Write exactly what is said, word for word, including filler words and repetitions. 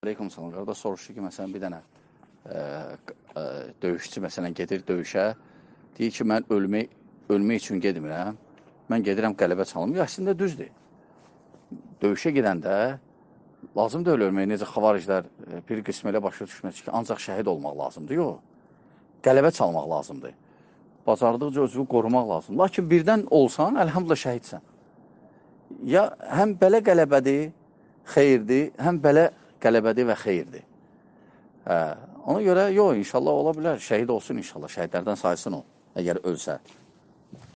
Aleyküm salam. Qardaş soruşdu ki, məsələn, bir dənə ə, ə, döyüşçü, məsələn, gedir döyüşə, deyir ki, mən ölmək, ölmək üçün gedmirəm, mən gedirəm qələbə çalım. Əslində düzdür. Döyüşə gedəndə lazım deyil ölmək. Necə xavariclər bir qism elə başa düşməsi ki, ancaq şəhid olmaq lazımdır. Yox, qələbə çalmaq lazımdır. Bacardıqca özünü qorumaq lazımdır. Lakin birdən olsan, əlhamdülillah şəhidsən. Ya həm belə qələbədir, xeyirdir, həm belə qələbədir və xeyirdir. Hə, ona görə yox, inşallah ola bilər, şəhid olsun inşallah, şəhidlərdən saysın o, əgər ölsə.